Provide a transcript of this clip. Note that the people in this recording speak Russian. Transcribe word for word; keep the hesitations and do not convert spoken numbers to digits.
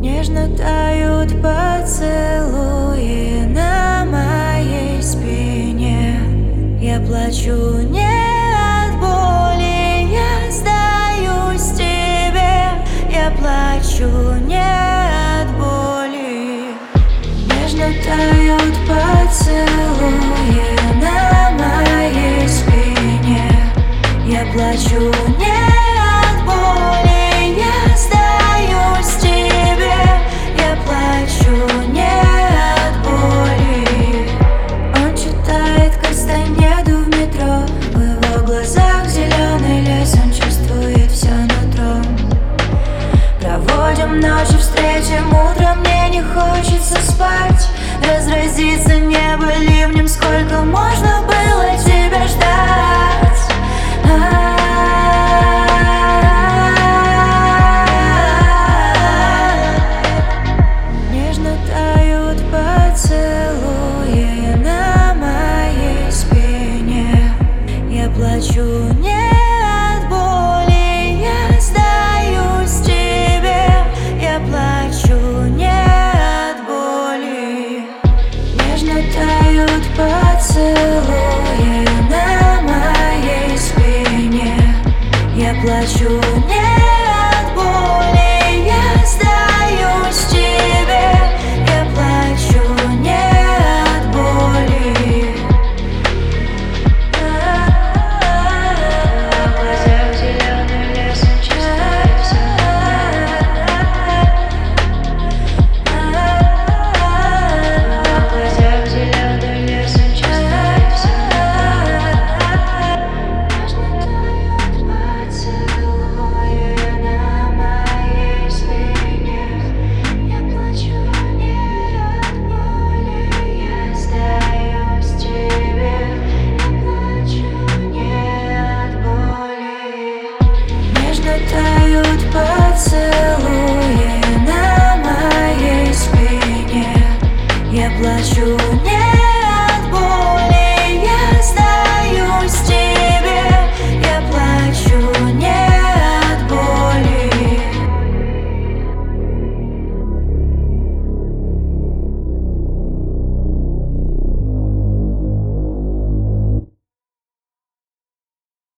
Нежно тают поцелуи на моей спине. Я плачу не от боли, я сдаюсь тебе. Я плачу не от боли. Нежно тают поцелуи на моей спине. Я плачу не от боли, я сдаюсь тебе. Я плачу не от боли. Он читает Кастанеду в метро. В его глазах зеленый лес, он чувствует все нутром. Проводим ночи, встретим утром, мне не хочется спать. Разразится небо ливнем, сколько можно было тебя ждать. Нежно тают поцелуи на моей спине. Я плачу не от боли, я сдаюсь тебе. Я плачу не от боли. Нежно тают поцелуи на моей спине. Я плачу не от боли, я сдаюсь тебе. Я плачу не от боли. В глазах зеленый лес, он чувствует все. В глазах зеленый лес, он чувствует все. Нежно тают поцелуи на моей спине. Я плачу не от боли, я сдаюсь тебе. Я плачу не от боли. Нежно тают поцелуи на моей спине. Я плачу не от боли.